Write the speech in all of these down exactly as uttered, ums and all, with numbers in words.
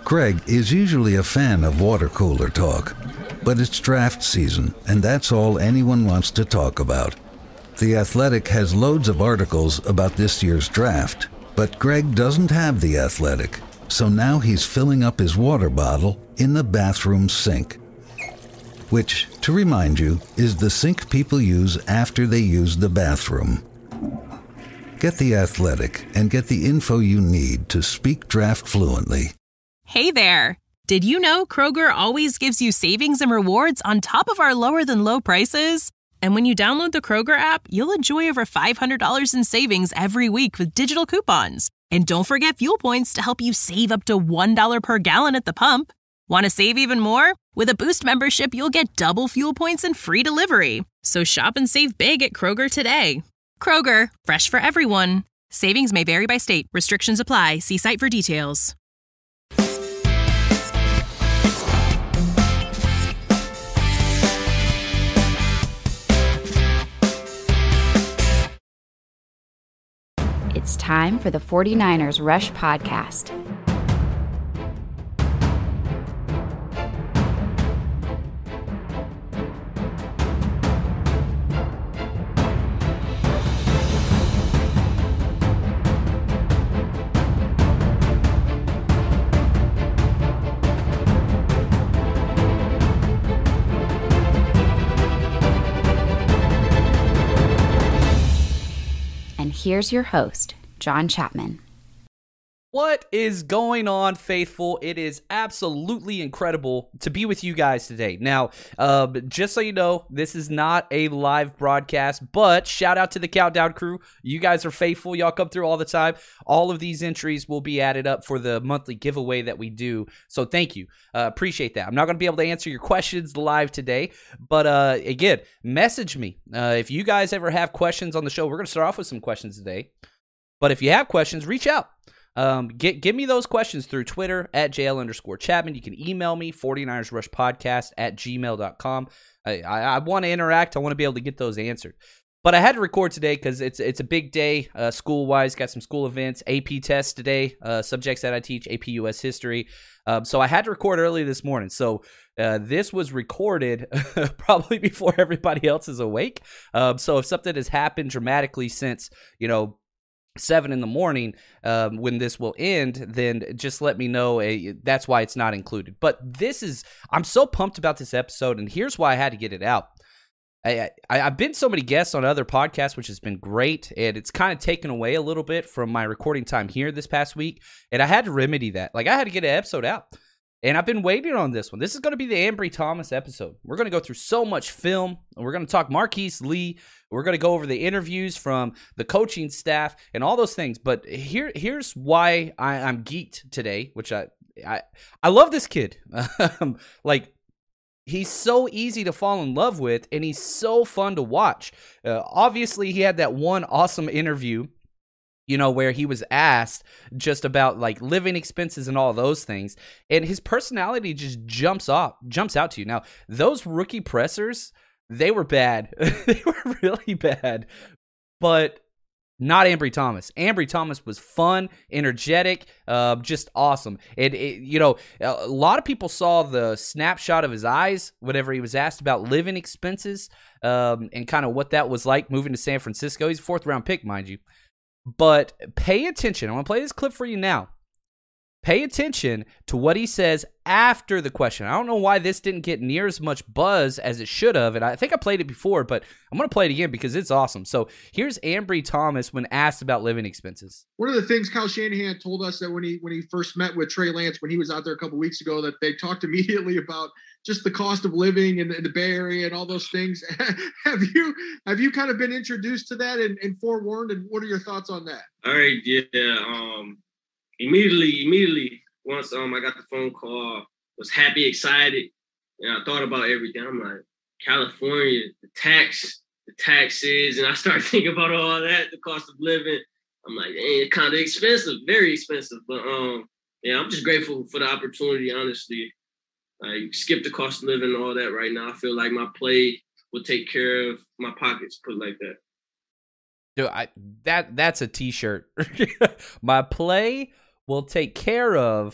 Greg is usually a fan of water cooler talk, but it's draft season, and that's all anyone wants to talk about. The Athletic has loads of articles about this year's draft, but Greg doesn't have The Athletic, so now he's filling up his water bottle in the bathroom sink, which, to remind you, is the sink people use after they use the bathroom. Get The Athletic and get the info you need to speak draft fluently. Hey there! Did you know Kroger always gives you savings and rewards on top of our lower-than-low prices? And when you download the Kroger app, you'll enjoy over five hundred dollars in savings every week with digital coupons. And don't forget fuel points to help you save up to one dollar per gallon at the pump. Want to save even more? With a Boost membership, you'll get double fuel points and free delivery. So shop and save big at Kroger today. Kroger, fresh for everyone. Savings may vary by state. Restrictions apply. See site for details. It's time for the forty-niners Rush Podcast. And here's your host, John Chapman. What is going on, faithful? It is absolutely incredible to be with you guys today. Now, uh, just so you know, this is not a live broadcast, but shout out to the Countdown crew. You guys are faithful. Y'all come through all the time. All of these entries will be added up for the monthly giveaway that we do. So thank you. Uh, appreciate that. I'm not going to be able to answer your questions live today, but uh, again, message me. Uh, if you guys ever have questions on the show, we're going to start off with some questions today. But if you have questions, reach out. Um, get, give me those questions through Twitter at JL underscore Chapman. You can email me, forty-niners rush podcast at gmail dot com. I, I, I want to interact. I want to be able to get those answered. But I had to record today because it's it's a big day uh, school-wise. Got some school events, A P tests today, uh, subjects that I teach, A P U S history. Um, so I had to record early this morning. So uh, this was recorded probably before everybody else is awake. Um, so if something has happened dramatically since, you know, seven in the morning um, when this will end, then just let me know. Uh, that's why it's not included. But this is, I'm so pumped about this episode, and here's why I had to get it out. I, I, I've been so many guests on other podcasts, which has been great, and it's kind of taken away a little bit from my recording time here this past week, and I had to remedy that. Like, I had to get an episode out. And I've been waiting on this one. This is going to be the Ambry Thomas episode. We're going to go through so much film. And we're going to talk Marquise Lee. We're going to go over the interviews from the coaching staff and all those things. But here, here's why I, I'm geeked today, which I I, I love this kid. Like, he's so easy to fall in love with, and he's so fun to watch. Uh, obviously, he had that one awesome interview, you know, where he was asked just about like living expenses and all those things. And his personality just jumps off, jumps out to you. Now, those rookie pressers, they were bad. They were really bad, but not Ambry Thomas. Ambry Thomas was fun, energetic, uh, just awesome. And, it, you know, a lot of people saw the snapshot of his eyes whenever he was asked about living expenses um, and kind of what that was like moving to San Francisco. He's a fourth round pick, mind you. But pay attention. I want to play this clip for you now. Pay attention to what he says after the question. I don't know why this didn't get near as much buzz as it should have, and I think I played it before, but I'm going to play it again because it's awesome. So here's Ambry Thomas when asked about living expenses. One of the things Kyle Shanahan told us that when he when he first met with Trey Lance, when he was out there a couple weeks ago, that they talked immediately about just the cost of living in, in the Bay Area and all those things. have you have you kind of been introduced to that and, and forewarned, and what are your thoughts on that? All right, yeah. Um, immediately, immediately, once um I got the phone call, was happy, excited, and I thought about everything. I'm like, California, the tax, the taxes, and I started thinking about all that, the cost of living. I'm like, dang, it's kind of expensive, very expensive. But um, yeah, I'm just grateful for the opportunity, honestly. Like, skip the cost of living and all that right now. I feel like my play will take care of my pockets, put it like that. Dude, I, that that's a t-shirt. My play will take care of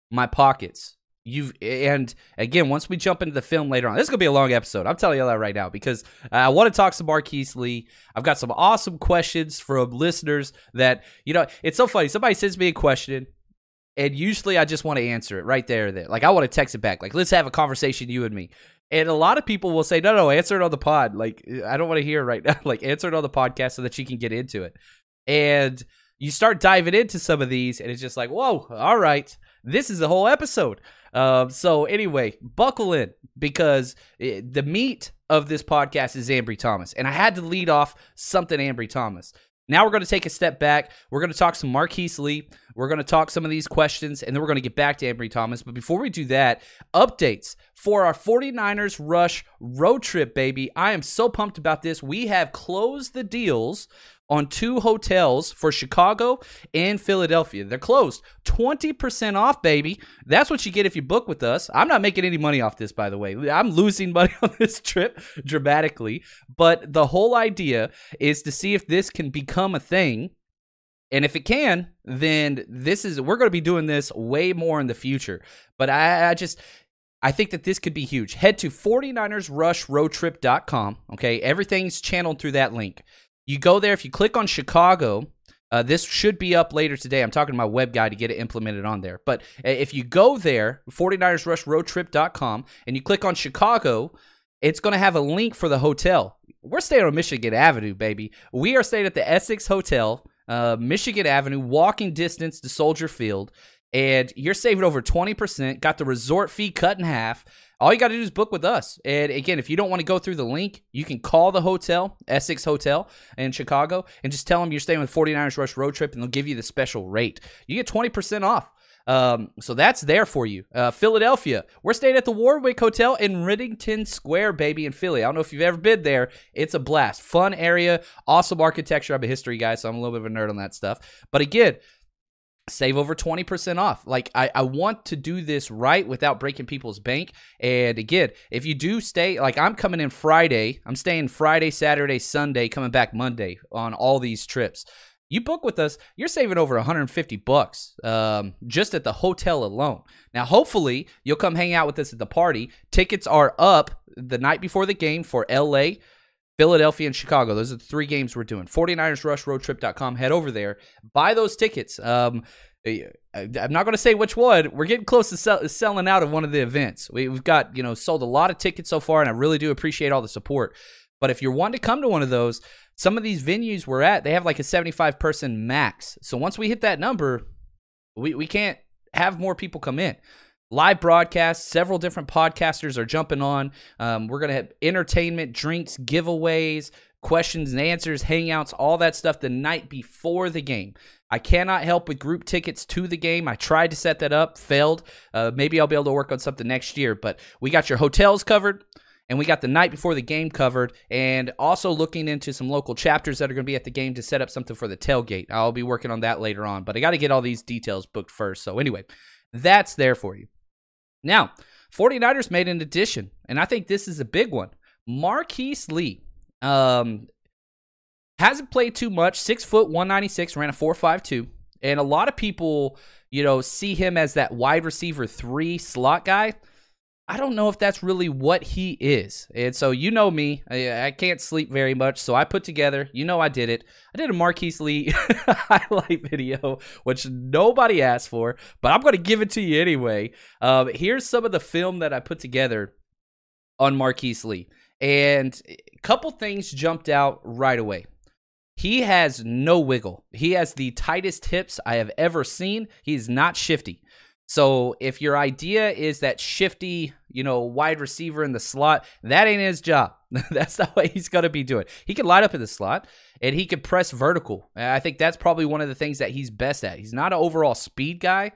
my pockets. You've and again, once we jump into the film later on, this is gonna be a long episode. I'm telling you that right now because I want to talk some Marquise Lee. I've got some awesome questions from listeners that, you know, it's so funny. Somebody sends me a question, and usually I just want to answer it right there. There, like I want to text it back. Like, let's have a conversation, you and me. And a lot of people will say, no, no, answer it on the pod. Like, I don't want to hear it right now. Like, answer it on the podcast so that you can get into it. And you start diving into some of these, and it's just like, whoa, all right, this is a whole episode. Um, so anyway, buckle in because it, the meat of this podcast is Ambry Thomas. And I had to lead off something Ambry Thomas. Now we're going to take a step back. We're going to talk some Marquise Lee. We're going to talk some of these questions, and then we're going to get back to Ambry Thomas. But before we do that, updates for our 49ers Rush road trip, baby. I am so pumped about this. We have closed the deals on two hotels for Chicago and Philadelphia. They're closed. twenty percent off, baby. That's what you get if you book with us. I'm not making any money off this, by the way. I'm losing money on this trip dramatically. But the whole idea is to see if this can become a thing. And if it can, then this is, we're going to be doing this way more in the future. But I, I just, I think that this could be huge. Head to 49ers rush road trip dot com. Okay. Everything's channeled through that link. You go there. If you click on Chicago, uh, this should be up later today. I'm talking to my web guy to get it implemented on there. But if you go there, 49ers rush road trip dot com, and you click on Chicago, it's going to have a link for the hotel. We're staying on Michigan Avenue, baby. We are staying at the Essex Hotel, uh, Michigan Avenue, walking distance to Soldier Field. And you're saving over twenty percent. Got the resort fee cut in half. All you got to do is book with us. And again, if you don't want to go through the link, you can call the hotel, Essex Hotel in Chicago, and just tell them you're staying with 49ers Rush Road Trip, and they'll give you the special rate. You get twenty percent off. Um, so that's there for you. Uh, Philadelphia, we're staying at the Warwick Hotel in Riddington Square, baby, in Philly. I don't know if you've ever been there. It's a blast. Fun area, awesome architecture. I'm a history guy, so I'm a little bit of a nerd on that stuff. But again, save over twenty percent off. Like, I, I want to do this right without breaking people's bank. And again, if you do stay, like I'm coming in Friday, I'm staying Friday, Saturday, Sunday, coming back Monday on all these trips. You book with us, you're saving over one hundred fifty bucks um, just at the hotel alone. Now, hopefully, you'll come hang out with us at the party. Tickets are up the night before the game for L A, Philadelphia, and Chicago. Those are the three games we're doing. 49ers rush road trip dot com. Head over there. Buy those tickets. Um, I'm not going to say which one. We're getting close to sell, selling out of one of the events. We, we've got, you know, sold a lot of tickets so far, and I really do appreciate all the support. But if you're wanting to come to one of those, some of these venues we're at, they have like a seventy-five person max. So once we hit that number, we, we can't have more people come in. Live broadcasts, several different podcasters are jumping on. Um, we're going to have entertainment, drinks, giveaways, questions and answers, hangouts, all that stuff the night before the game. I cannot help with group tickets to the game. I tried to set that up, failed. Uh, maybe I'll be able to work on something next year. But we got your hotels covered, and we got the night before the game covered, and also looking into some local chapters that are going to be at the game to set up something for the tailgate. I'll be working on that later on, but I got to get all these details booked first. So anyway, that's there for you. Now, 49ers made an addition, and I think this is a big one. Marquise Lee um, hasn't played too much. Six foot, one ninety-six, ran a four five two, and a lot of people, you know, see him as that wide receiver three slot guy. I don't know if that's really what he is. And so, you know me, I, I can't sleep very much. So I put together, you know I did it. I did a Marquise Lee highlight video, which nobody asked for, but I'm going to give it to you anyway. Um, here's some of the film that I put together on Marquise Lee. And a couple things jumped out right away. He has no wiggle. He has the tightest hips I have ever seen. He's not shifty. So if your idea is that shifty, you know, wide receiver in the slot, that ain't his job. That's not what he's going to be doing. He can light up in the slot, and he can press vertical. I think that's probably one of the things that he's best at. He's not an overall speed guy,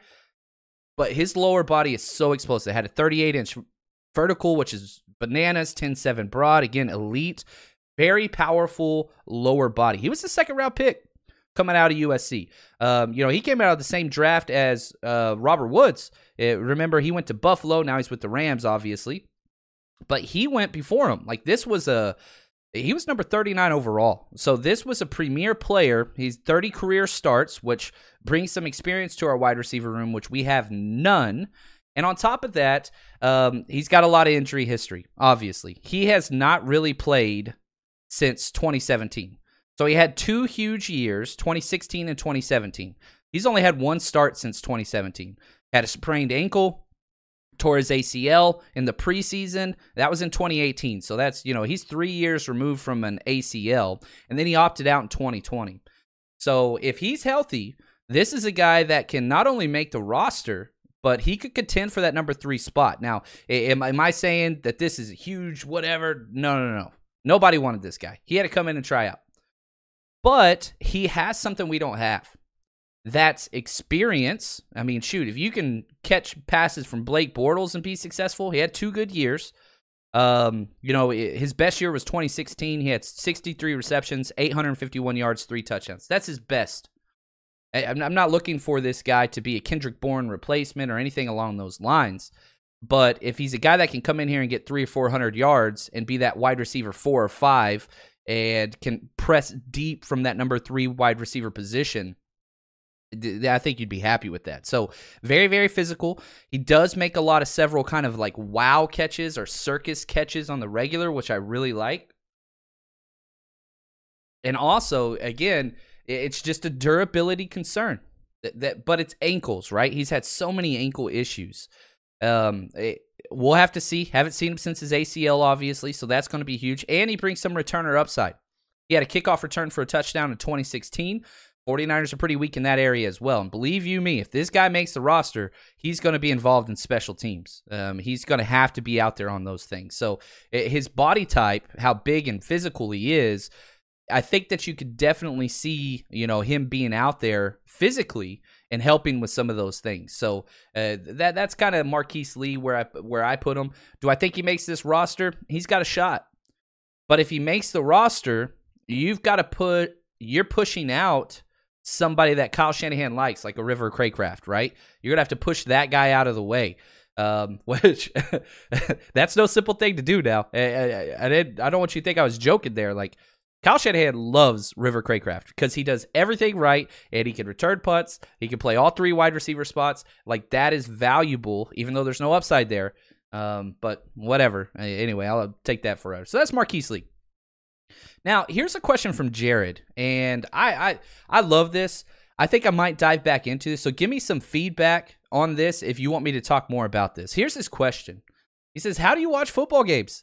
but his lower body is so explosive. It had a thirty-eight inch vertical, which is bananas, ten seven broad. Again, elite, very powerful lower body. He was the second round pick coming out of U S C. Um, you know, he came out of the same draft as uh, Robert Woods. Uh, remember, he went to Buffalo. Now he's with the Rams, obviously. But he went before him. Like, this was a He was number thirty-nine overall. So this was a premier player. He's thirty career starts, which brings some experience to our wide receiver room, which we have none. And on top of that, um, he's got a lot of injury history, obviously. He has not really played since twenty seventeen. So he had two huge years, twenty sixteen and twenty seventeen. He's only had one start since twenty seventeen. Had a sprained ankle, tore his A C L in the preseason. That was in twenty eighteen. So that's, you know, he's three years removed from an A C L. And then he opted out in twenty twenty. So if he's healthy, this is a guy that can not only make the roster, but he could contend for that number three spot. Now, am, am I saying that this is a huge whatever? No, no, no. Nobody wanted this guy. He had to come in and try out. But he has something we don't have. That's experience. I mean, shoot, if you can catch passes from Blake Bortles and be successful, he had two good years. Um, you know, his best year was twenty sixteen. He had sixty-three receptions, eight hundred fifty-one yards, three touchdowns. That's his best. I'm not looking for this guy to be a Kendrick Bourne replacement or anything along those lines. But if he's a guy that can come in here and get three or four hundred yards and be that wide receiver four or five and can press deep from that number three wide receiver position, I think you'd be happy with that. So very, very physical. He does make a lot of several kind of like wow catches or circus catches on the regular, which I really like. And also, again, it's just a durability concern. That, that, but it's ankles, right? He's had so many ankle issues. Um, it, we'll have to see. Haven't seen him since his A C L, obviously, so that's going to be huge. And he brings some returner upside. He had a kickoff return for a touchdown in twenty sixteen. forty-niners are pretty weak in that area as well. And believe you me, if this guy makes the roster, he's going to be involved in special teams. Um, he's going to have to be out there on those things. So his body type, how big and physical he is, I think that you could definitely see, you know, him being out there physically and helping with some of those things. So uh, that that's kind of Marquise Lee where I where I put him. Do I think he makes this roster? He's got a shot. But if he makes the roster, you've got to put you're pushing out somebody that Kyle Shanahan likes, like a River Craycraft, right? You're gonna have to push that guy out of the way. Um, which that's no simple thing to do. Now, I, I, I didn't. I don't want you to think I was joking there. Like, Kyle Shanahan loves River Craycraft because he does everything right, and he can return punts. He can play all three wide receiver spots. Like, that is valuable, even though there's no upside there. Um, but whatever. Anyway, I'll take that forever. So that's Marquise Lee. Now, here's a question from Jared, and I, I I love this. I think I might dive back into this, so give me some feedback on this if you want me to talk more about this. Here's his question. He says, how do you watch football games?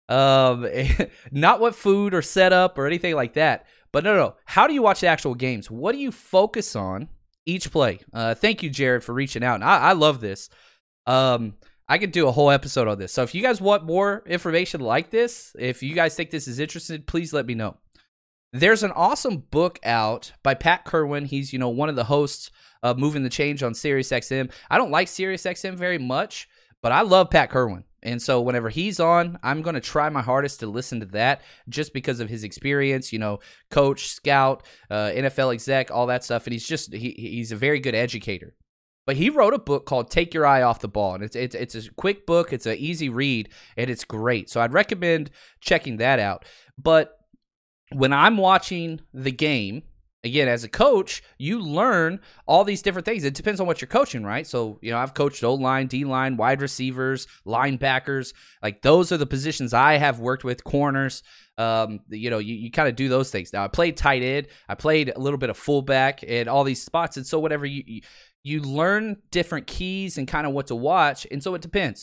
Um, not what food or setup or anything like that, but no, no. How do you watch the actual games? What do you focus on each play? Uh, thank you, Jared, for reaching out. And I, I love this. Um, I could do a whole episode on this. So if you guys want more information like this, if you guys think this is interesting, please let me know. There's an awesome book out by Pat Kerwin. He's, you know, one of the hosts of Moving the Change on SiriusXM. I don't like SiriusXM very much, but I love Pat Kerwin. And so whenever he's on, I'm going to try my hardest to listen to that just because of his experience, you know, coach, scout, uh, N F L exec, all that stuff. And he's just, he, he's a very good educator. But he wrote a book called Take Your Eye Off the Ball. And it's, it's, it's a quick book. It's an easy read, and it's great. So I'd recommend checking that out. But when I'm watching the game, again, as a coach, you learn all these different things. It depends on what you're coaching, right? So, you know, I've coached O-line, D-line, wide receivers, linebackers. Like, those are the positions I have worked with, corners. Um, you know, you, you kind of do those things. Now, I played tight end. I played a little bit of fullback and all these spots. And so whatever, you, you, you learn different keys and kind of what to watch. And so it depends.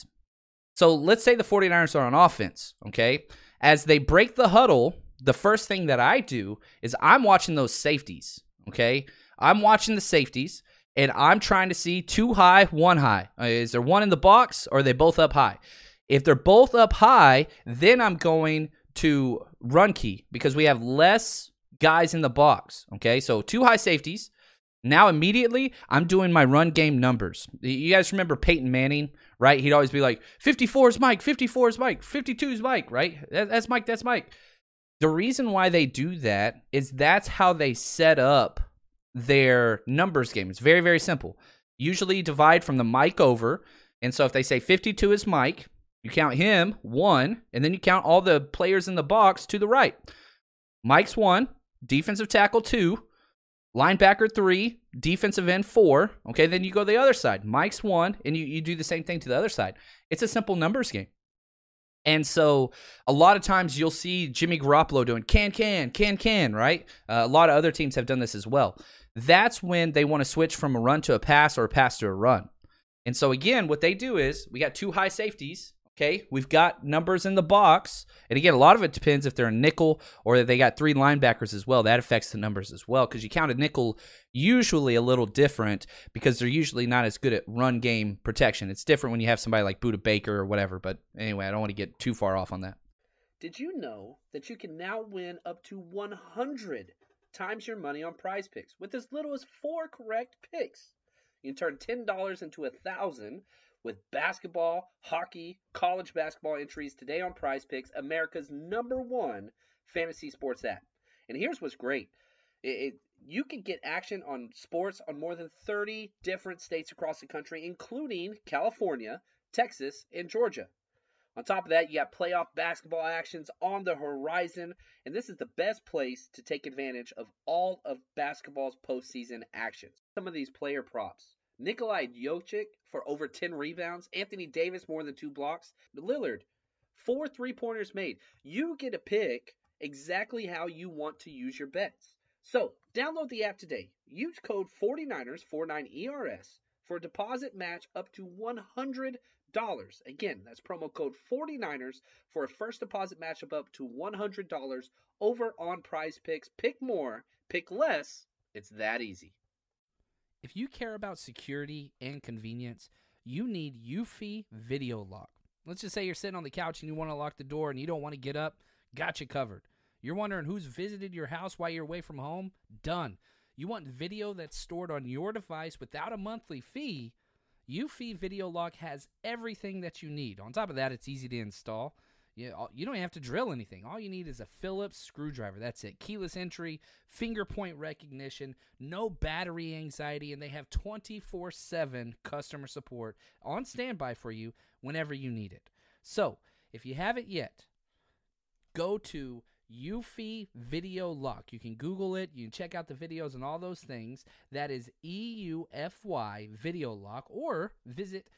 So let's say the forty-niners are on offense, okay? As they break the huddle, the first thing that I do is I'm watching those safeties, okay? I'm watching the safeties, and I'm trying to see two high, one high. Uh, is there one in the box, or are they both up high? If they're both up high, then I'm going to run key because we have less guys in the box, okay? So two high safeties. Now immediately, I'm doing my run game numbers. You guys remember Peyton Manning, right? He'd always be like, fifty-four is Mike, fifty-four is Mike, fifty-two is Mike, right? That, that's Mike, that's Mike. The reason why they do that is that's how they set up their numbers game. It's very, very simple. Usually divide from the Mike over. And so if they say fifty-two is Mike, You count him, one, and then you count all the players in the box to the right. Mike's one, defensive tackle two, linebacker three, defensive end four. Okay, then you go the other side. Mike's one, and you, you do the same thing to the other side. It's a simple numbers game. And so a lot of times you'll see Jimmy Garoppolo doing can, can, can, can, right? Uh, a lot of other teams have done this as well. That's when they want to switch from a run to a pass or a pass to a run. And so again, what they do is we got two high safeties. Okay, we've got numbers in the box. And again, a lot of it depends if they're a nickel or they got three linebackers as well. That affects the numbers as well because you count a nickel usually a little different because they're usually not as good at run game protection. It's different when you have somebody like Budda Baker or whatever. But anyway, I don't want to get too far off on that. Did you know that you can now win up to one hundred times your money on Prize Picks with as little as four correct picks? You can turn ten dollars into one thousand dollars with basketball, hockey, college basketball entries today on Prize Picks, America's number one fantasy sports app. And here's what's great. It, it, you can get action on sports on more than thirty different states across the country, including California, Texas, and Georgia. On top of that, you got playoff basketball actions on the horizon, and this is the best place to take advantage of all of basketball's postseason actions. Some of these player props. Nikolai Jokic for over ten rebounds. Anthony Davis more than two blocks. Lillard, four three-pointers made. You get to pick exactly how you want to use your bets. So, download the app today. Use code forty-niners, forty-nine E R S, for a deposit match up to one hundred dollars. Again, that's promo code forty-niners for a first deposit match of up to one hundred dollars over on Prize Picks. Pick more, pick less. It's that easy. If you care about security and convenience, you need Eufy Video Lock. Let's just say you're sitting on the couch and you want to lock the door and you don't want to get up. Got you covered. You're wondering who's visited your house while you're away from home? Done. You want video that's stored on your device without a monthly fee? Eufy Video Lock has everything that you need. On top of that, it's easy to install. You, you don't have to drill anything. All you need is a Phillips screwdriver. That's it. Keyless entry, finger point recognition, no battery anxiety, and they have twenty-four seven customer support on standby for you whenever you need it. So, if you haven't yet, go to Eufy Video Lock. You can Google it. You can check out the videos and all those things. That is E U F Y Video Lock, or visit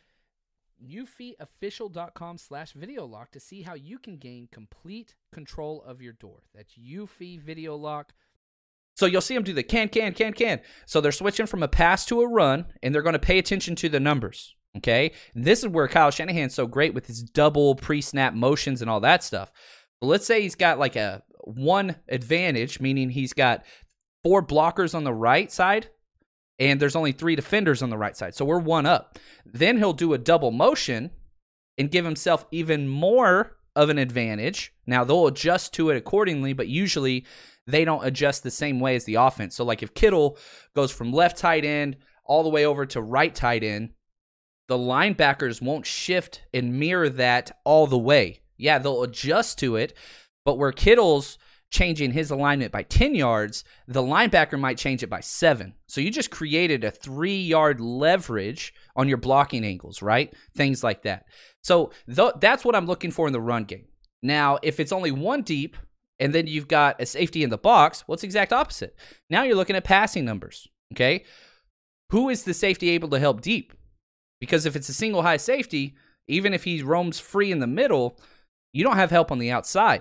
eufyofficial.com slash video lock to see how you can gain complete control of your door. That's Eufy Video Lock. So you'll see them do the can, can, can, can. So they're switching from a pass to a run, and they're going to pay attention to the numbers, okay? And this is where Kyle Shanahan's so great with his double pre-snap motions and all that stuff. But let's say he's got like a one advantage, meaning he's got four blockers on the right side, and there's only three defenders on the right side. So we're one up. Then he'll do a double motion and give himself even more of an advantage. Now, they'll adjust to it accordingly, but usually they don't adjust the same way as the offense. So like if Kittle goes from left tight end all the way over to right tight end, the linebackers won't shift and mirror that all the way. Yeah, they'll adjust to it, but where Kittle's changing his alignment by ten yards, the linebacker might change it by seven. So you just created a three-yard leverage on your blocking angles, right? Things like that. So th- that's what I'm looking for in the run game. Now, if it's only one deep and then you've got a safety in the box, well, it's the exact opposite. Now you're looking at passing numbers, okay? Who is the safety able to help deep? Because if it's a single high safety, even if he roams free in the middle, you don't have help on the outside.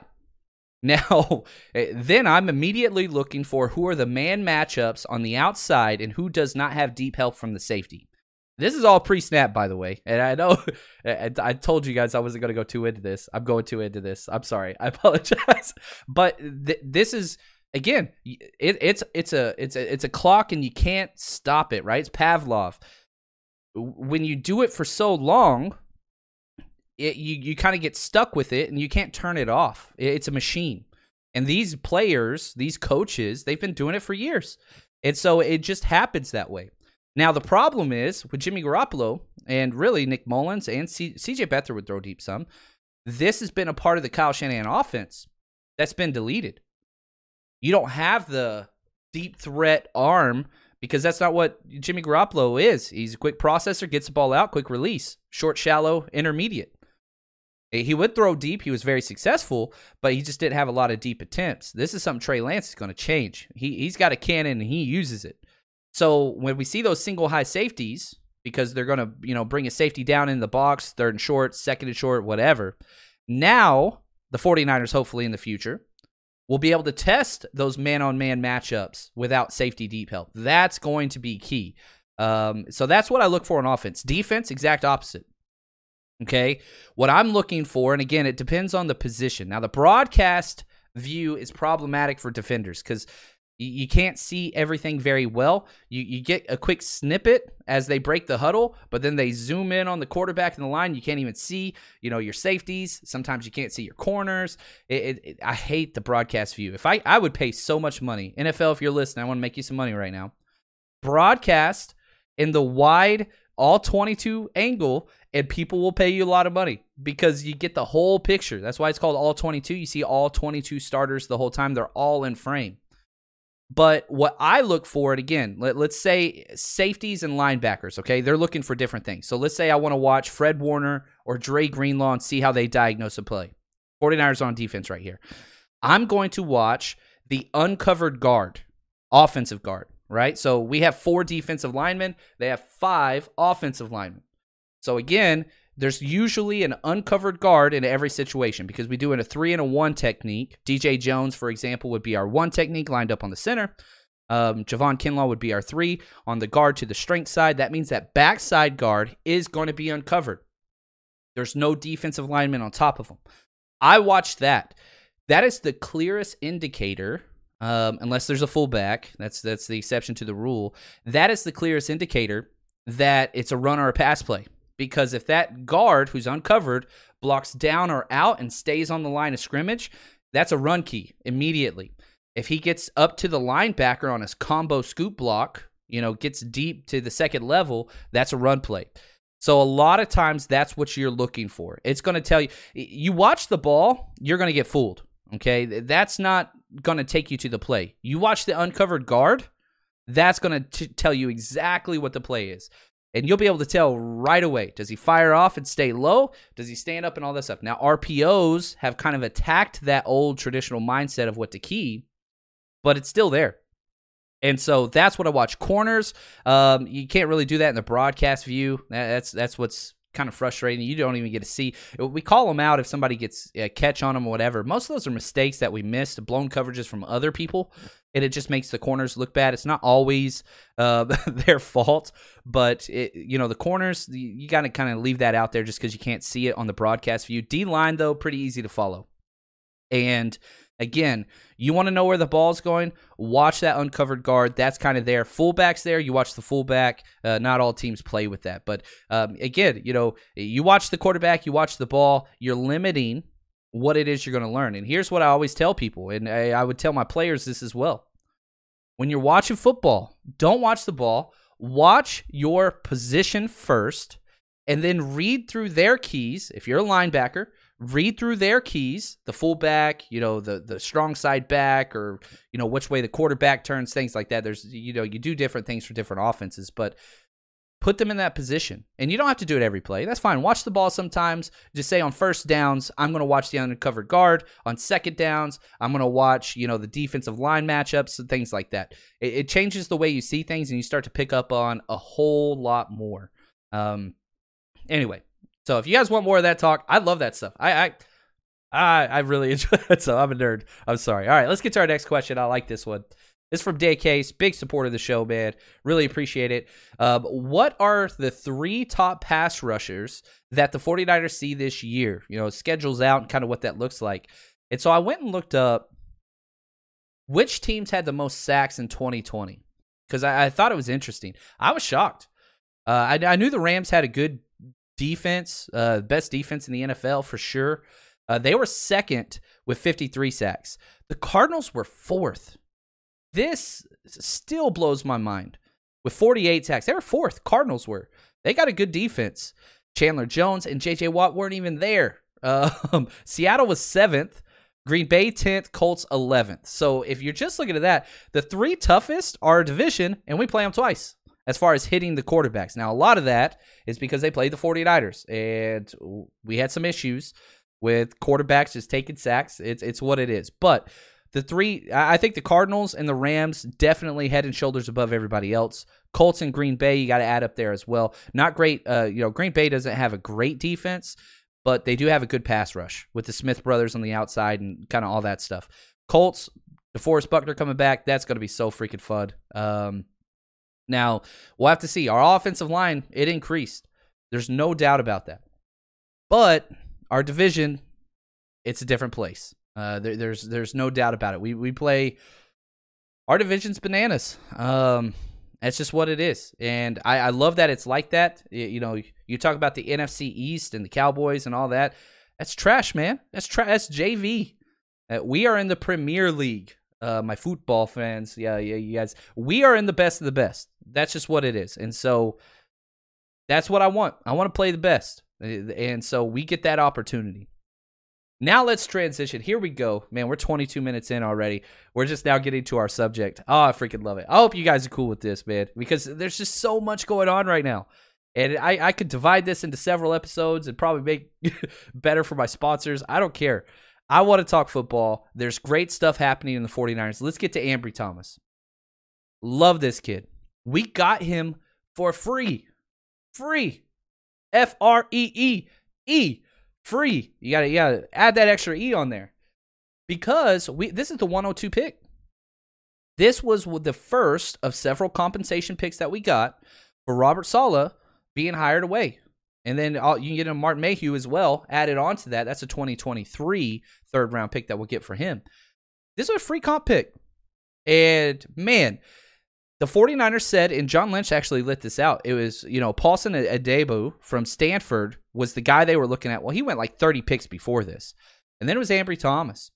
Now, then I'm immediately looking for who are the man matchups on the outside and who does not have deep help from the safety. This is all pre-snap, by the way. And I know I told you guys I wasn't going to go too into this. I'm going too into this. I'm sorry. I apologize. But th- this is, again, it, it's it's a it's a it's a clock and you can't stop it, right? It's Pavlov. When you do it for so long, It, you you kind of get stuck with it, and you can't turn it off. It, it's a machine. And these players, these coaches, they've been doing it for years. And so it just happens that way. Now, the problem is, with Jimmy Garoppolo, and really Nick Mullins and C- CJ Beathard would throw deep some, this has been a part of the Kyle Shanahan offense that's been deleted. You don't have the deep threat arm, because that's not what Jimmy Garoppolo is. He's a quick processor, gets the ball out, quick release, short, shallow, intermediate. He would throw deep. He was very successful, but he just didn't have a lot of deep attempts. This is something Trey Lance is going to change. He, he's got a cannon, and he uses it. So when we see those single high safeties, because they're going to, you know, bring a safety down in the box, third and short, second and short, whatever. Now, the 49ers, hopefully in the future, will be able to test those man-on-man matchups without safety deep help. That's going to be key. Um, so that's what I look for in offense. Defense, exact opposite. Okay, what I'm looking for, and again, it depends on the position. Now, the broadcast view is problematic for defenders because you, you can't see everything very well. You you get a quick snippet as they break the huddle, but then they zoom in on the quarterback in the line. You can't even see, you know, your safeties. Sometimes you can't see your corners. It, it, it, I hate the broadcast view. If I, I would pay so much money. N F L, if you're listening, I want to make you some money right now. Broadcast in the wide all twenty-two angle, and people will pay you a lot of money because you get the whole picture. That's why it's called all twenty-two. You see all twenty-two starters the whole time. They're all in frame. But what I look for, and again, let, let's say safeties and linebackers, okay? They're looking for different things. So let's say I want to watch Fred Warner or Dre Greenlaw and see how they diagnose a play. 49ers on defense right here. I'm going to watch the uncovered guard, offensive guard. Right? So we have four defensive linemen. They have five offensive linemen. So again, there's usually an uncovered guard in every situation because we do in a three and a one technique. D J Jones, for example, would be our one technique lined up on the center. Um, Javon Kinlaw would be our three on the guard to the strength side. That means that backside guard is going to be uncovered. There's no defensive lineman on top of them. I watched that. That is the clearest indicator. Um, unless there's a fullback, that's that's the exception to the rule. That is the clearest indicator that it's a run or a pass play. Because if that guard who's uncovered blocks down or out and stays on the line of scrimmage, that's a run key immediately. If he gets up to the linebacker on his combo scoop block, you know, gets deep to the second level, that's a run play. So a lot of times that's what you're looking for. It's going to tell you, you watch the ball, you're going to get fooled. Okay, that's not going to take you to the play. You watch the uncovered guard, that's going to tell you exactly what the play is. And you'll be able to tell right away. Does he fire off and stay low? Does he stand up and all that stuff? Now, R P Os have kind of attacked that old traditional mindset of what to key, but it's still there. And so that's what I watch. Corners, um, you can't really do that in the broadcast view. That's that's what's kind of frustrating. You don't even get to see. We call them out if somebody gets a catch on them or whatever. Most of those are mistakes that we missed, blown coverages from other people, and it just makes the corners look bad. It's not always uh, their fault, but it, you know, the corners, you, you got to kind of leave that out there just because you can't see it on the broadcast view. D-line, though, pretty easy to follow. And again, you want to know where the ball's going, watch that uncovered guard. That's kind of there. Fullback's there. You watch the fullback. Uh, not all teams play with that. But um, again, you know, you watch the quarterback, you watch the ball, you're limiting what it is you're going to learn. And here's what I always tell people, and I, I would tell my players this as well. When you're watching football, don't watch the ball. Watch your position first, and then read through their keys. If you're a linebacker, read through their keys, the fullback, you know, the the strong side back, or, you know, which way the quarterback turns, things like that. There's, you know, you do different things for different offenses, but put them in that position. And you don't have to do it every play. That's fine. Watch the ball sometimes. Just say on first downs, I'm going to watch the uncovered guard. On second downs, I'm going to watch, you know, the defensive line matchups and things like that. It, it changes the way you see things, and you start to pick up on a whole lot more. Um, anyway. So if you guys want more of that talk, I love that stuff. I I I, I really enjoy it, so I'm a nerd. I'm sorry. All right, let's get to our next question. I like this one. This is from Day Case, big supporter of the show, man. Really appreciate it. Um, what are the three top pass rushers that the 49ers see this year? You know, schedules out and kind of what that looks like. And so I went and looked up which teams had the most sacks in twenty twenty, because I, I thought it was interesting. I was shocked. Uh, I, I knew the Rams had a good defense, uh, best defense in the N F L for sure. Uh, they were second with fifty-three sacks. The Cardinals were fourth. This still blows my mind. With forty-eight sacks, they were fourth. Cardinals were. They got a good defense. Chandler Jones and J J Watt weren't even there. Um, Seattle was seventh. Green Bay tenth. Colts eleventh. So if you're just looking at that, the three toughest are a division, and we play them twice as far as hitting the quarterbacks. Now, a lot of that is because they played the 49ers, and we had some issues. with quarterbacks just taking sacks. It's it's what it is. But the three, I think the Cardinals and the Rams definitely head and shoulders above everybody else. Colts and Green Bay, you got to add up there as well. Not great. Uh, you know, Green Bay doesn't have a great defense, but they do have a good pass rush with the Smith brothers on the outside and kind of all that stuff. Colts, DeForest Buckner coming back, that's going to be so freaking fun. Um, now, we'll have to see. Our offensive line, it increased. There's no doubt about that. But our division, it's a different place. Uh, there, there's there's no doubt about it. We we play, our division's bananas. Um, that's just what it is. And I, I love that it's like that. You, you know, you talk about the N F C East and the Cowboys and all that. That's trash, man. That's trash. That's J V. Uh, we are in the Premier League. Uh, my football fans, yeah, yeah, you guys. We are in the best of the best. That's just what it is. And so that's what I want. I want to play the best. And so we get that opportunity. Now let's transition. Here we go. Man, we're twenty-two minutes in already. We're just now getting to our subject. Oh, I freaking love it. I hope you guys are cool with this, man, because there's just so much going on right now. And I, I could divide this into several episodes and probably make better for my sponsors. I don't care. I want to talk football. There's great stuff happening in the 49ers. Let's get to Ambry Thomas. Love this kid. We got him for free. Free. F R E E E. Free. You gotta, you gotta add that extra E on there. Because we this is the one oh two pick. This was the first of several compensation picks that we got for Robert Saleh being hired away. And then you can get a Martin Mayhew as well added on to that. That's a twenty twenty-three third round pick that we'll get for him. This is a free comp pick. And man, the 49ers said, and John Lynch actually lit this out, it was, you know, Paulson Adebo from Stanford was the guy they were looking at. Well, he went like thirty picks before this. And then it was Ambry Thomas.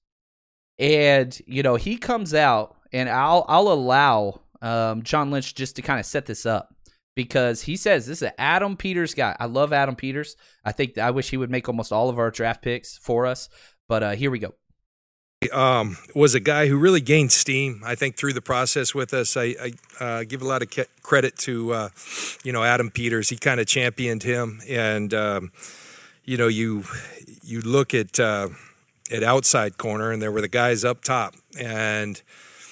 And, you know, he comes out, and I'll I'll allow um, John Lynch just to kind of set this up. Because he says this is an Adam Peters guy. I love Adam Peters. I think I wish he would make almost all of our draft picks for us. But uh, here we go. Um, was a guy who really gained steam, I think, through the process with us. I, I uh, give a lot of ke- credit to, uh, you know, Adam Peters. He kind of championed him. And, um, you know, you you look at uh, at outside corner, and there were the guys up top. And,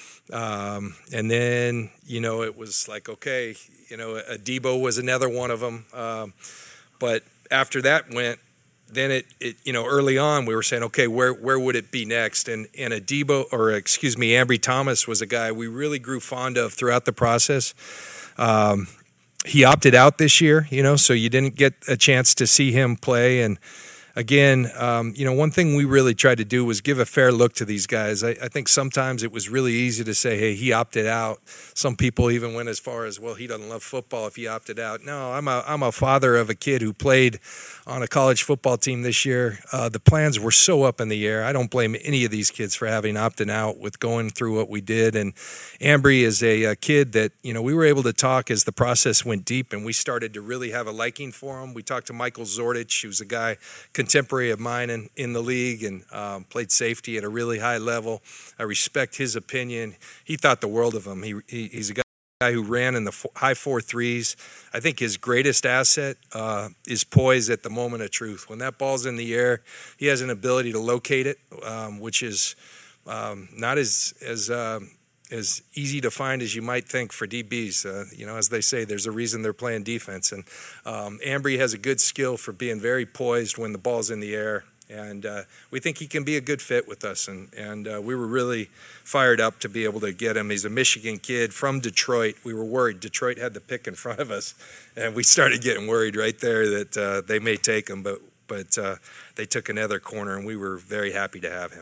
um, and then, you know, it was like, okay, you know, Adebo was another one of them. Um, but after that went, then it, it, you know, early on we were saying, okay, where where would it be next? And and Adebo, or excuse me, Ambry Thomas was a guy we really grew fond of throughout the process. Um, he opted out this year, you know, so you didn't get a chance to see him play. And again, um, you know, one thing we really tried to do was give a fair look to these guys. I, I think sometimes it was really easy to say, hey, he opted out. Some people even went as far as, well, he doesn't love football if he opted out. No, I'm a I'm a father of a kid who played on a college football team this year. Uh, the plans were so up in the air. I don't blame any of these kids for having opted out with going through what we did. And Ambry is a, a kid that, you know, we were able to talk as the process went deep, and we started to really have a liking for him. We talked to Michael Zordich, who's a guy contemporary of mine in, in the league, and um, played safety at a really high level. I respect his opinion. He thought the world of him. He, he he's a guy who ran in the four, high four threes. I think his greatest asset uh, is poise at the moment of truth. When that ball's in the air, he has an ability to locate it, um, which is um, not as as uh, as easy to find as you might think for D Bs. Uh, you know, as they say, there's a reason they're playing defense. And um, Ambry has a good skill for being very poised when the ball's in the air. And uh, we think he can be a good fit with us. And, and uh, we were really fired up to be able to get him. He's a Michigan kid from Detroit. We were worried. Detroit had the pick in front of us. And we started getting worried right there that uh, they may take him. But, but uh, they took another corner, and we were very happy to have him.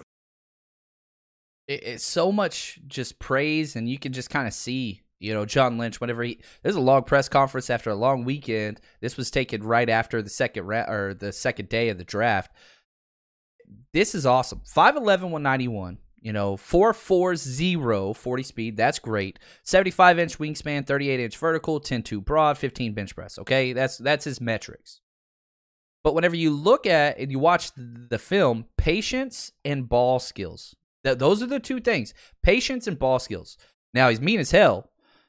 It's so much just praise, and you can just kind of see, you know, John Lynch, whenever he, there's a long press conference after a long weekend. This was taken right after the second ra- or the second day of the draft. This is awesome. five eleven, one ninety-one, you know, four forty, forty speed. That's great. seventy-five inch wingspan, thirty-eight inch vertical, ten two broad, fifteen bench press. Okay. That's, that's his metrics. But whenever you look at and you watch the film, patience and ball skills. Those are the two things, patience and ball skills. Now, he's mean as hell,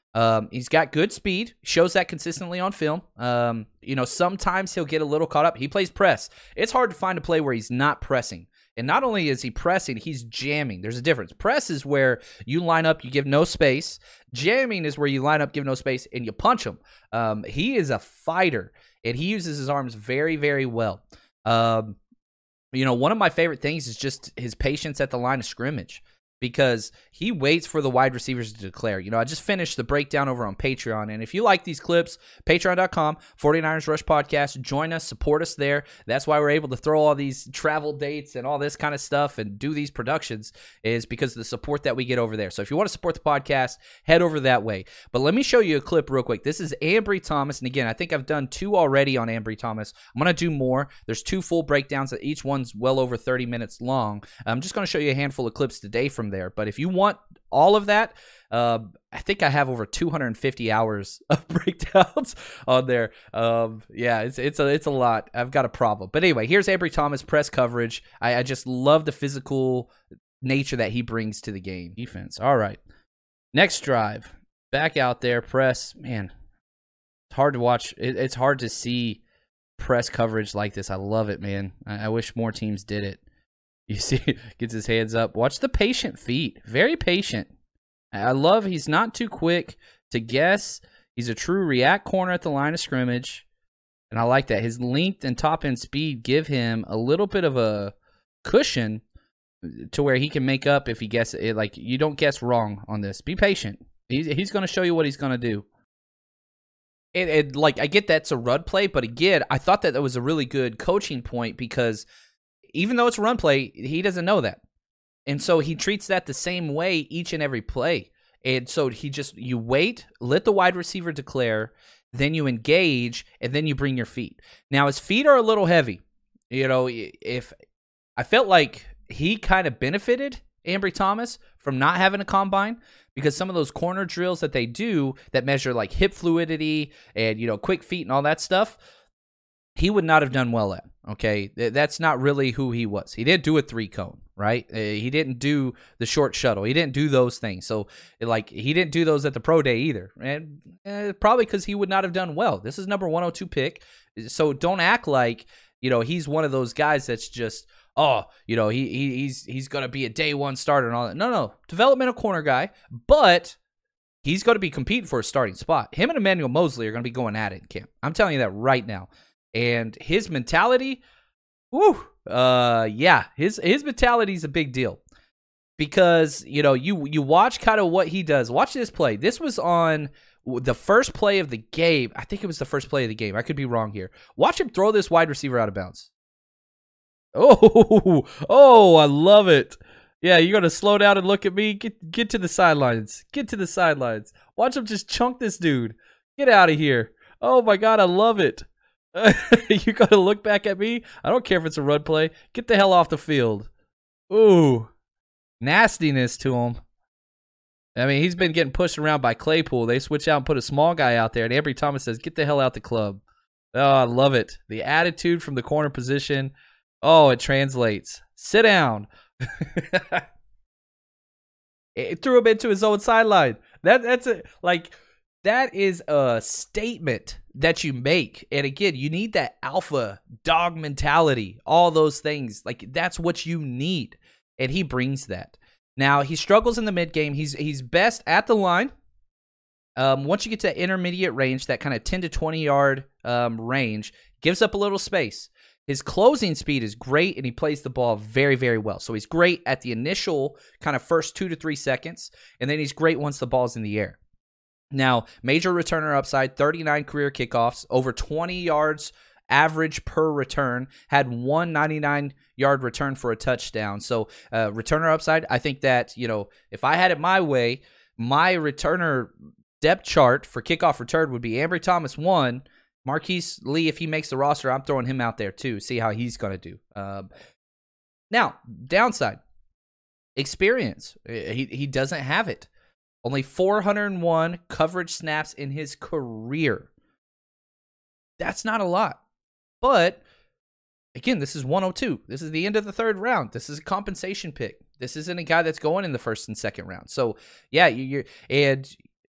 Um, he's got good speed, shows that consistently on film. Um, you know, sometimes he'll get a little caught up. He plays press. It's hard to find a play where he's not pressing. And not only is he pressing, he's jamming. There's a difference. Press is where you line up, you give no space. Jamming is where you line up, give no space, and you punch him. Um, he is a fighter, and he uses his arms very, very well. Um, you know, one of my favorite things is just his patience at the line of scrimmage, because he waits for the wide receivers to declare. You know, I just finished the breakdown over on Patreon, and if you like these clips, patreon dot com, forty-niners Rush Podcast, join us, support us there. That's why we're able to throw all these travel dates and all this kind of stuff and do these productions, is because of the support that we get over there. So if you want to support the podcast, head over that way. But let me show you a clip real quick. This is Ambry Thomas, and again, I think I've done two already on Ambry Thomas. I'm going to do more. There's two full breakdowns. Each one's well over thirty minutes long. I'm just going to show you a handful of clips today from there. But if you want all of that, uh, I think I have over two hundred fifty hours of breakdowns on there. Um, yeah, it's it's a it's a lot. I've got a problem. But anyway, here's Ambry Thomas press coverage. I, I just love the physical nature that he brings to the game. Defense. All right. Next drive. Back out there. Press. Man, it's hard to watch. It, it's hard to see press coverage like this. I love it, man. I, I wish more teams did it. You see, gets his hands up. Watch the patient feet. Very patient. I love he's not too quick to guess. He's a true react corner at the line of scrimmage. And I like that. His length and top end speed give him a little bit of a cushion to where he can make up if he guesses it. Like, you don't guess wrong on this. Be patient. He's, he's going to show you what he's going to do. It, it, like, I get that's a run play, but again, I thought that that was a really good coaching point, because even though it's a run play, he doesn't know that. And so he treats that the same way each and every play. And so he just, you wait, let the wide receiver declare, then you engage, and then you bring your feet. Now, his feet are a little heavy. You know, if I felt like he kind of benefited, Ambry Thomas, from not having a combine, because some of those corner drills that they do that measure like hip fluidity and, you know, quick feet and all that stuff, he would not have done well at. Okay, that's not really who he was. He didn't do a three cone, right? Uh, he didn't do the short shuttle. He didn't do those things. So, like, he didn't do those at the pro day either, and uh, probably because he would not have done well. This is number one oh two pick, so don't act like, you know, he's one of those guys that's just, oh, you know, he, he he's he's gonna be a day one starter and all that. No, no, developmental corner guy, but he's going to be competing for a starting spot. Him and Emmanuel Mosley are going to be going at it in camp. I'm telling you that right now. And his mentality, whoo, uh, yeah, his his mentality is a big deal, because, you know, you you watch kind of what he does. Watch this play. This was on the first play of the game. I think it was the first play of the game. I could be wrong here. Watch him throw this wide receiver out of bounds. Oh, oh, I love it. Yeah, you're going to slow down and look at me. Get get to the sidelines. Get to the sidelines. Watch him just chunk this dude. Get out of here. Oh, my God, I love it. You got to look back at me. I don't care if it's a run play. Get the hell off the field. Ooh, nastiness to him. I mean, he's been getting pushed around by Claypool. They switch out and put a small guy out there, and Ambry Thomas says, get the hell out the club. Oh, I love it. The attitude from the corner position. Oh, it translates. Sit down. It threw him into his own sideline. That that's a like that is a statement that you make. And again, you need that alpha dog mentality, all those things. Like, that's what you need. And he brings that. Now, he struggles in the mid game. He's he's best at the line. Um, once you get to intermediate range, that kind of ten to twenty yard um, range, gives up a little space. His closing speed is great, and he plays the ball very, very well. So he's great at the initial kind of first two to three seconds, and then he's great once the ball's in the air. Now, major returner upside, thirty-nine career kickoffs, over twenty yards average per return, had one ninety-nine yard return for a touchdown. So uh, returner upside, I think that, you know, if I had it my way, my returner depth chart for kickoff return would be Ambry Thomas one, Marquise Lee, if he makes the roster, I'm throwing him out there too, see how he's going to do. Um, now, downside, experience. He, he doesn't have it. Only four hundred one coverage snaps in his career. That's not a lot. But, again, this is one oh two. This is the end of the third round. This is a compensation pick. This isn't a guy that's going in the first and second round. So, yeah, you, you're, and,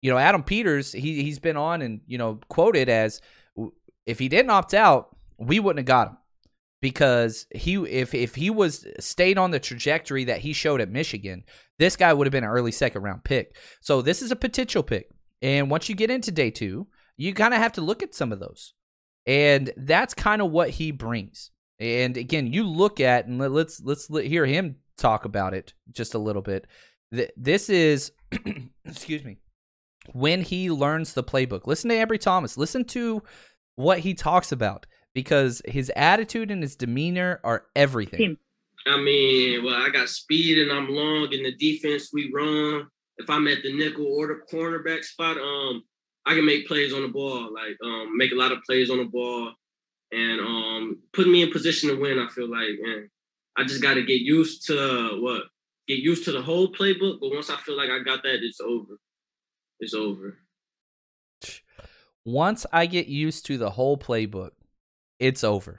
you know, Adam Peters, he, he's been on and, you know, quoted as, if he didn't opt out, we wouldn't have got him. Because he, if if he was stayed on the trajectory that he showed at Michigan, this guy would have been an early second round pick. So this is a potential pick. And once you get into day two, you kind of have to look at some of those. And that's kind of what he brings. And again, you look at, and let's let's hear him talk about it just a little bit. This is, excuse me, when he learns the playbook. Listen to Ambry Thomas. Listen to what he talks about. Because his attitude and his demeanor are everything. I mean, well, I got speed and I'm long in the defense. We run. If I'm at the nickel or the cornerback spot, um, I can make plays on the ball. Like, um, make a lot of plays on the ball, and um, put me in position to win. I feel like, and I just got to get used to what, get used to the whole playbook. But once I feel like I got that, it's over. It's over. Once I get used to the whole playbook, it's over.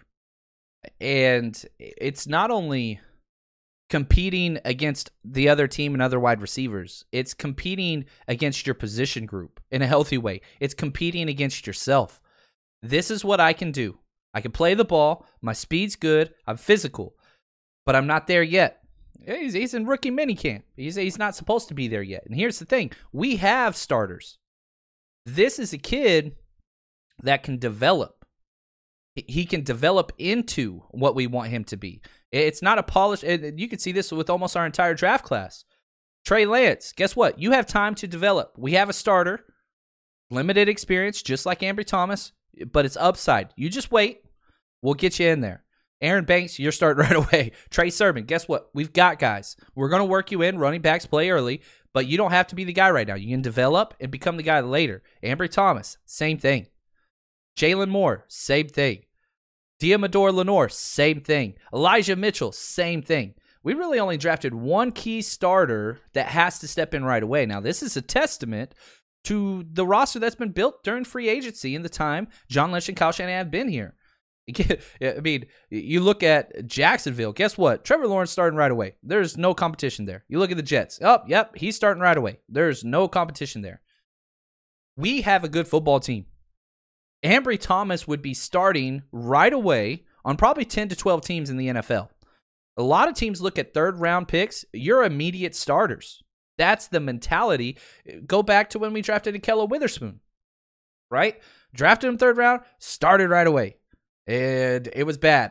And it's not only competing against the other team and other wide receivers, it's competing against your position group in a healthy way. It's competing against yourself. This is what I can do. I can play the ball. My speed's good. I'm physical. But I'm not there yet. He's, he's in rookie minicamp. He's, he's not supposed to be there yet. And here's the thing. We have starters. This is a kid that can develop. He can develop into what we want him to be. It's not a polished. You can see this with almost our entire draft class. Trey Lance, guess what? You have time to develop. We have a starter, limited experience, just like Ambry Thomas, but it's upside. You just wait. We'll get you in there. Aaron Banks, you're starting right away. Trey Sermon, guess what? We've got guys. We're going to work you in. Running backs play early, but you don't have to be the guy right now. You can develop and become the guy later. Ambry Thomas, same thing. Jalen Moore, same thing. Diamador Lenore, same thing. Elijah Mitchell, same thing. We really only drafted one key starter that has to step in right away. Now, this is a testament to the roster that's been built during free agency in the time John Lynch and Kyle Shanahan have been here. I mean, you look at Jacksonville, guess what? Trevor Lawrence starting right away. There's no competition there. You look at the Jets. Oh, yep, he's starting right away. There's no competition there. We have a good football team. Ambry Thomas would be starting right away on probably ten to twelve teams in the N F L. A lot of teams look at third-round picks. You're immediate starters. That's the mentality. Go back to when we drafted Ahkello Witherspoon, right? Drafted him third round, started right away. And it was bad.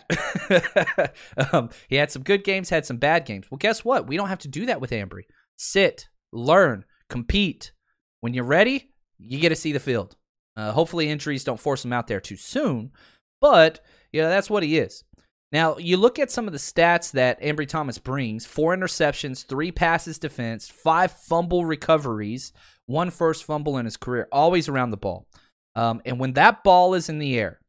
um, he had some good games, had some bad games. Well, guess what? We don't have to do that with Ambry. Sit, learn, compete. When you're ready, you get to see the field. Uh, hopefully injuries don't force him out there too soon, but you know, that's what he is. Now, you look at some of the stats that Ambry Thomas brings: four interceptions, three passes defense, five fumble recoveries, one first fumble in his career, always around the ball. Um, and when that ball is in the air,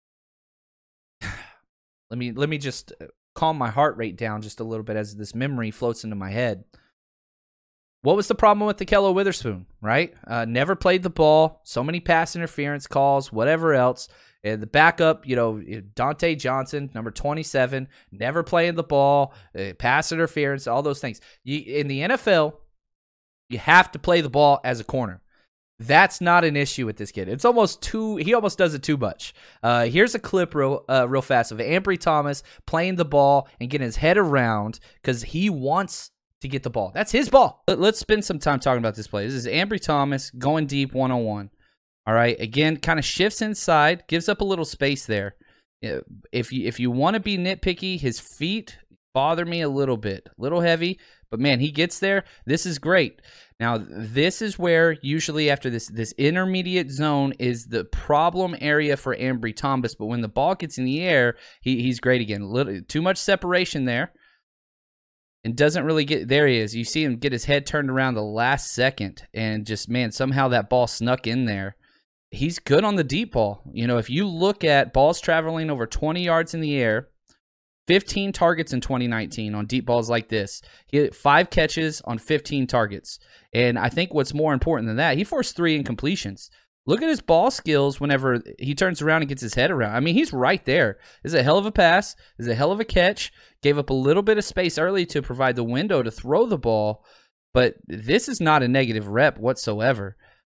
let me let me just calm my heart rate down just a little bit as this memory floats into my head. What was the problem with Ahkello Witherspoon, right? Uh, never played the ball, so many pass interference calls, whatever else. And the backup, you know, Dante Johnson, number twenty-seven, never playing the ball, uh, pass interference, all those things. You, in the N F L, you have to play the ball as a corner. That's not an issue with this kid. It's almost too, he almost does it too much. Uh, here's a clip real, uh, real fast of Ambry Thomas playing the ball and getting his head around because he wants to get the ball. That's his ball. Let's spend some time talking about this play. This is Ambry Thomas going deep one-on-one. All right. Again, kind of shifts inside, gives up a little space there. If you if you want to be nitpicky, his feet bother me a little bit, a little heavy, but man, he gets there. This is great. Now, this is where usually after this this intermediate zone is the problem area for Ambry Thomas, but when the ball gets in the air, he, he's great again. A little, too much separation there. And doesn't really get, there he is. You see him get his head turned around the last second. And just, man, somehow that ball snuck in there. He's good on the deep ball. You know, if you look at balls traveling over twenty yards in the air, fifteen targets in twenty nineteen on deep balls like this. He had five catches on fifteen targets. And I think what's more important than that, he forced three incompletions. Look at his ball skills whenever he turns around and gets his head around. I mean, he's right there. This is a hell of a pass. This is a hell of a catch. Gave up a little bit of space early to provide the window to throw the ball. But this is not a negative rep whatsoever.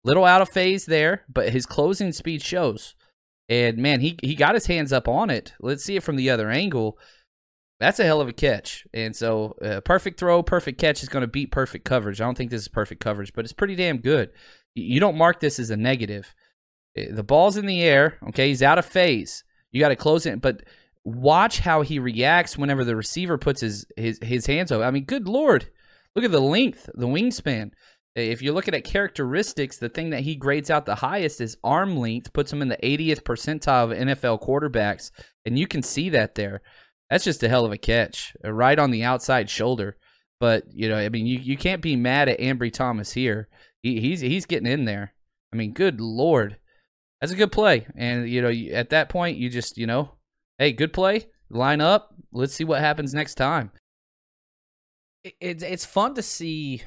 Little out of phase there, but his closing speed shows. And, man, he, he got his hands up on it. Let's see it from the other angle. That's a hell of a catch. And so uh, perfect throw, perfect catch is going to beat perfect coverage. I don't think this is perfect coverage, but it's pretty damn good. You don't mark this as a negative. The ball's in the air, okay? He's out of phase. You got to close it, but watch how he reacts whenever the receiver puts his, his, his hands over. I mean, good Lord. Look at the length, the wingspan. If you're looking at characteristics, the thing that he grades out the highest is arm length, puts him in the eightieth percentile of N F L quarterbacks, and you can see that there. That's just a hell of a catch, right on the outside shoulder. But, you know, I mean, you, you can't be mad at Ambry Thomas here. He, he's he's getting in there. I mean, good Lord. That's a good play. And, you know, at that point, you just, you know, hey, good play, line up, let's see what happens next time. It, it's it's fun to see.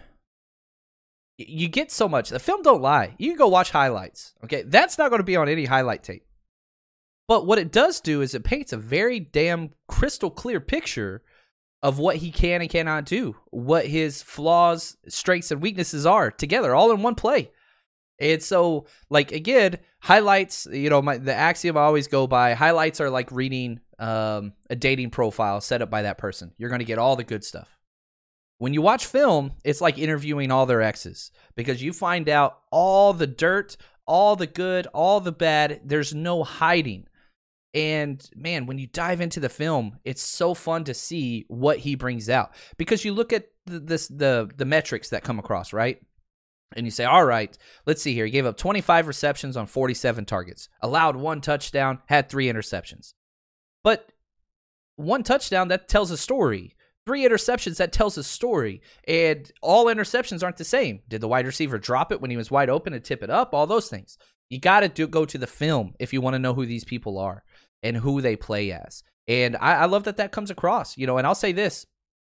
You get so much. The film don't lie. You can go watch highlights. Okay, that's not going to be on any highlight tape. But what it does do is it paints a very damn crystal clear picture of what he can and cannot do, what his flaws, strengths, and weaknesses are together, all in one play. And so, like, again, highlights, you know, my, the axiom I always go by, highlights are like reading um, a dating profile set up by that person. You're going to get all the good stuff. When you watch film, it's like interviewing all their exes because you find out all the dirt, all the good, all the bad. There's no hiding. And, man, when you dive into the film, it's so fun to see what he brings out because you look at the, this, the, the metrics that come across, right? And you say, all right, let's see here. He gave up twenty-five receptions on forty-seven targets, allowed one touchdown, had three interceptions. But one touchdown, that tells a story. Three interceptions, that tells a story. And all interceptions aren't the same. Did the wide receiver drop it when he was wide open and tip it up? All those things. You got to do go to the film if you want to know who these people are and who they play as. And I, I love that that comes across. You know, and I'll say this.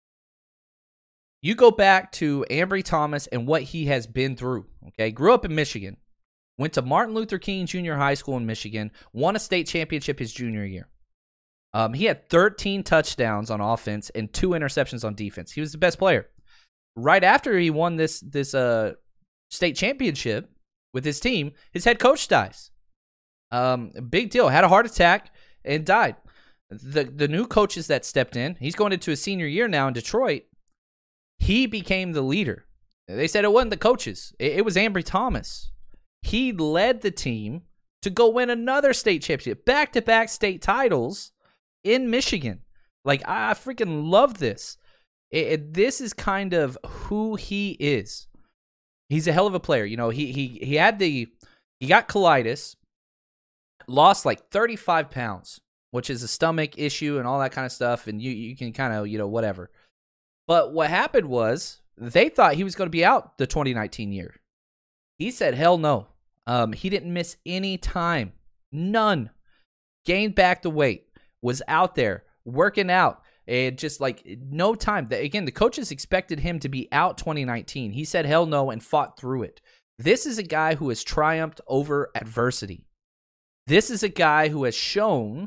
You go back to Ambry Thomas and what he has been through, okay? Grew up in Michigan, went to Martin Luther King Junior High School in Michigan, won a state championship his junior year. Um, he had thirteen touchdowns on offense and two interceptions on defense. He was the best player. Right after he won this this uh, state championship with his team, his head coach dies. Um, big deal. Had a heart attack and died. The, the new coaches that stepped in, he's going into his senior year now in Detroit. He became the leader. They said it wasn't the coaches. It, it was Ambry Thomas. He led the team to go win another state championship, back-to-back state titles in Michigan. Like, I, I freaking love this. It, it, this is kind of who he is. He's a hell of a player. You know, he he he had the he got colitis, lost like thirty-five pounds, which is a stomach issue and all that kind of stuff. And you you can kind of, you know, whatever. But what happened was they thought he was going to be out the twenty nineteen year. He said, hell no. Um, he didn't miss any time. None. Gained back the weight. Was out there working out. And just like no time. Again, the coaches expected him to be out twenty nineteen. He said hell no and fought through it. This is a guy who has triumphed over adversity. This is a guy who has shown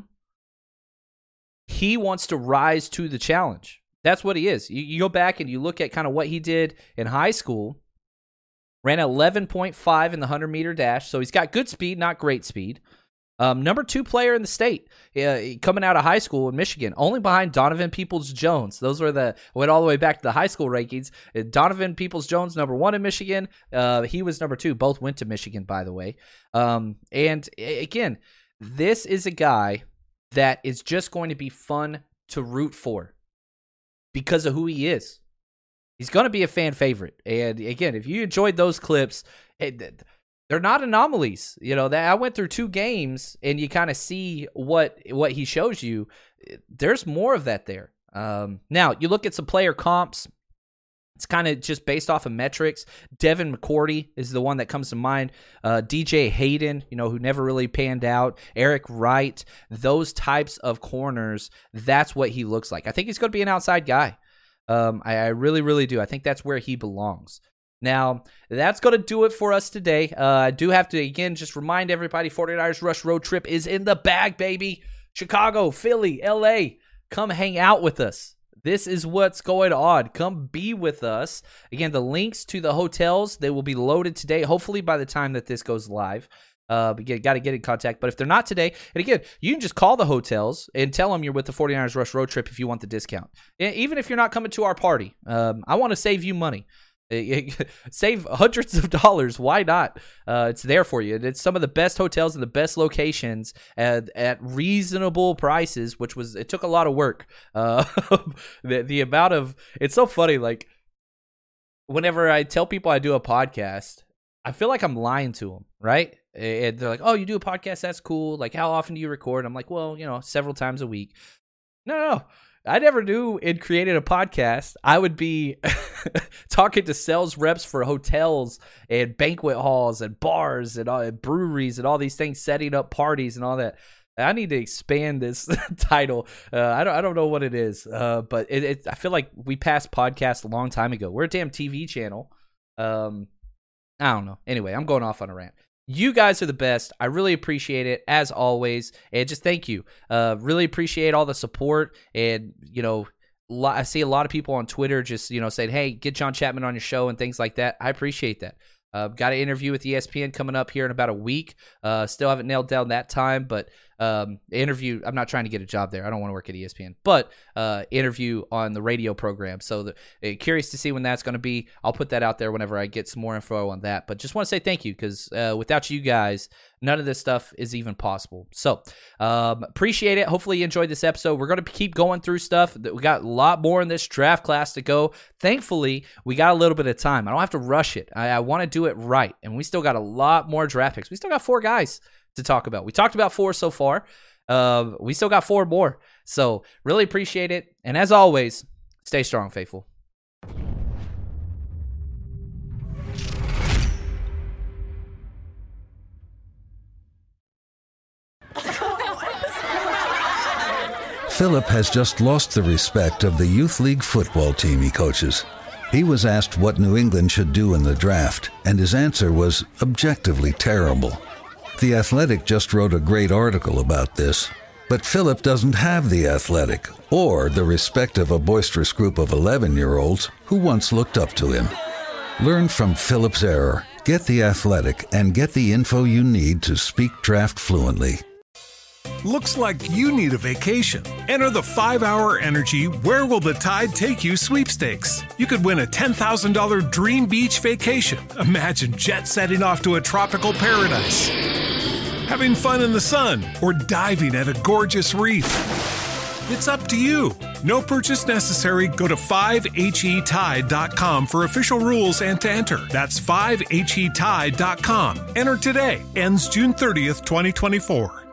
he wants to rise to the challenge. That's what he is. You, you go back and you look at kind of what he did in high school. Ran eleven point five in the one hundred meter dash. So he's got good speed, not great speed. Um, number two player in the state uh, coming out of high school in Michigan, only behind Donovan Peoples-Jones. Those were the, went all the way back to the high school rankings. Uh, Donovan Peoples-Jones, number one in Michigan. Uh, he was number two. Both went to Michigan, by the way. Um, and again, this is a guy that is just going to be fun to root for because of who he is. He's going to be a fan favorite. And again, if you enjoyed those clips, it, they're not anomalies. You know, that I went through two games and you kind of see what what he shows you. There's more of that there. Um, now, you look at some player comps. It's kind of just based off of metrics. Devin McCourty is the one that comes to mind. Uh, D J Hayden, you know, who never really panned out. Eric Wright, those types of corners, that's what he looks like. I think he's going to be an outside guy. Um, I, I really, really do. I think that's where he belongs. Now, that's going to do it for us today. Uh, I do have to, again, just remind everybody, forty-niners Rush Road Trip is in the bag, baby. Chicago, Philly, L A, come hang out with us. This is what's going on. Come be with us. Again, the links to the hotels, they will be loaded today, hopefully by the time that this goes live. Uh, but you got to get in contact. But if they're not today, and again, you can just call the hotels and tell them you're with the forty-niners Rush Road Trip if you want the discount. Even if you're not coming to our party, um, I want to save you money. Save hundreds of dollars. Why not? Uh, it's there for you. It's some of the best hotels in the best locations at, at reasonable prices, which was, it took a lot of work. Uh, the, the amount of, it's so funny. Like, whenever I tell people I do a podcast, I feel like I'm lying to them, right? And they're like, oh, you do a podcast? That's cool. Like, how often do you record? I'm like, well, you know, several times a week. No, no, no. I never knew and created a podcast I would be talking to sales reps for hotels and banquet halls and bars and, all, and breweries and all these things, setting up parties and all that. I need to expand this title. Uh, I don't I don't know what it is, uh, but it, it, I feel like we passed podcast a long time ago. We're a damn T V channel. Um, I don't know. Anyway, I'm going off on a rant. You guys are the best. I really appreciate it, as always. And just thank you. Uh, really appreciate all the support. And, you know, I see a lot of people on Twitter just, you know, saying, hey, get John Chapman on your show and things like that. I appreciate that. Uh, got an interview with E S P N coming up here in about a week. Uh, still haven't nailed down that time, but um, interview, I'm not trying to get a job there. I don't want to work at E S P N, but uh, interview on the radio program. So the, uh, curious to see when that's going to be. I'll put that out there whenever I get some more info on that. But just want to say thank you, because uh, without you guys, none of this stuff is even possible. So um, appreciate it. Hopefully you enjoyed this episode. We're going to keep going through stuff. We got a lot more in this draft class to go. Thankfully, we got a little bit of time. I don't have to rush it. I, I want to do it right. And we still got a lot more draft picks. We still got four guys to talk about. We talked about four so far. Uh, we still got four more. So really appreciate it. And as always, stay strong, faithful. Philip has just lost the respect of the youth league football team he coaches. He was asked what New England should do in the draft, and his answer was objectively terrible. The Athletic just wrote a great article about this, but Philip doesn't have the Athletic or the respect of a boisterous group of eleven-year-olds who once looked up to him. Learn from Philip's error, get the Athletic, and get the info you need to speak draft fluently. Looks like you need a vacation. Enter the five hour Energy Where Will the Tide Take You sweepstakes. You could win a ten thousand dollars dream beach vacation. Imagine jet setting off to a tropical paradise, having fun in the sun, or diving at a gorgeous reef. It's up to you. No purchase necessary. Go to five H E tide dot com for official rules and to enter. That's five H E tide dot com. Enter today. Ends June thirtieth, twenty twenty-four.